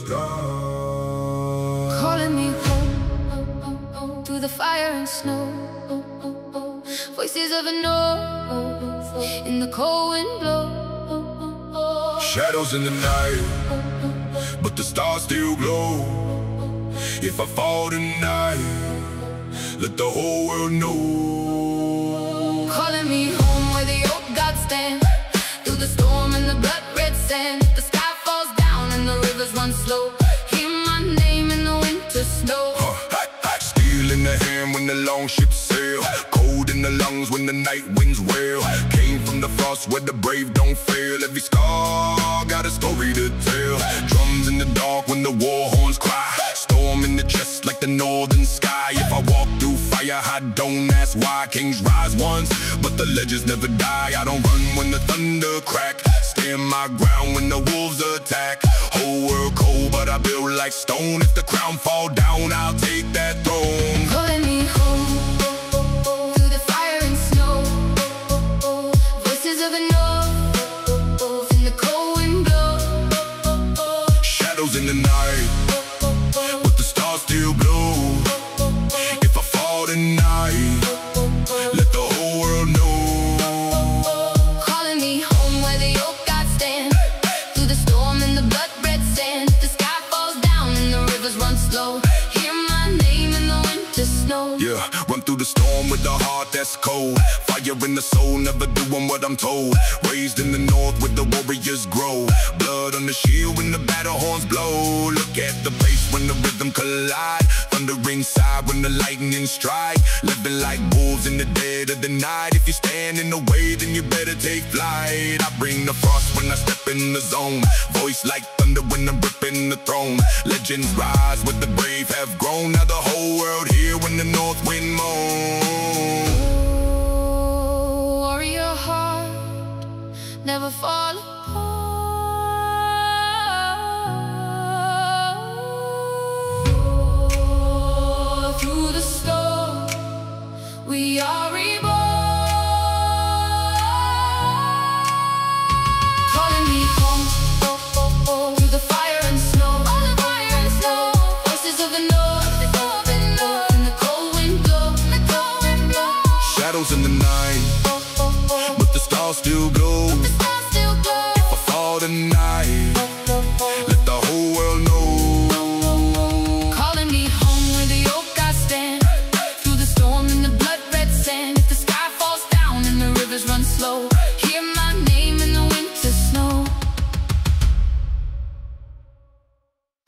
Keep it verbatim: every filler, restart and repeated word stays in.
sky. Calling me home through the fire and snow. Voices of a north in the cold wind blow. Shadows in the night, but the stars still glow. If I fall tonight, let the whole world know. Calling me home where the old gods stand, through the storm and the blood red sand. The sky falls down and the rivers run slow. Hear my name in the winter snow. Huh, hot, hot. Steel in the hand when the long ships sail. Cold in the lungs when the night winds wail. Came from the frost where the brave don't fail. Every scar got a story to tell. Drums in the dark when the war horns cry. Storm in the chest like the northern sky. If I walk through fire, I don't ask why. Kings rise once, but the legends never die. I don't run when the thunder crack. Stand my ground when the wolves attack. Whole world cold, but I build like stone. If the crown fall down, I'll take that throne. Calling me home through the fire and snow. Voices of the north in the cold wind blow. Shadows in the night, but the stars still glow. If I fall tonight, let the whole world know. Calling me home where the old gods stand, through the storm and the blood red sand. The sky falls down and the rivers run slow. Hear my name in the winter snow. Yeah, run through the storm with a heart that's cold. Fire in the soul, never doing what I'm told. Raised in the north where the warriors grow. Blood on the shield when the battle horns blow. Look at the bass when the rhythm collide. Thundering side when the lightning strike. Living like wolves in the dead of the night. If you stand in the way, then you better take flight. I bring the frost when I step in the zone. Voice like thunder when I'm ripping the throne. Legends rise where the brave have grown. Now the whole world here when the north wind moans. Warrior heart, never fall apart. Through the storm, we are reborn. Calling me home through the fire and snow. Voices of the north in the cold wind blow. Shadows in the night, but the stars still glow. If I fall tonight, let the whole world know. Calling me home where the old gods stand, through the storm and the blood red sand. If the sky falls down and the rivers run slow.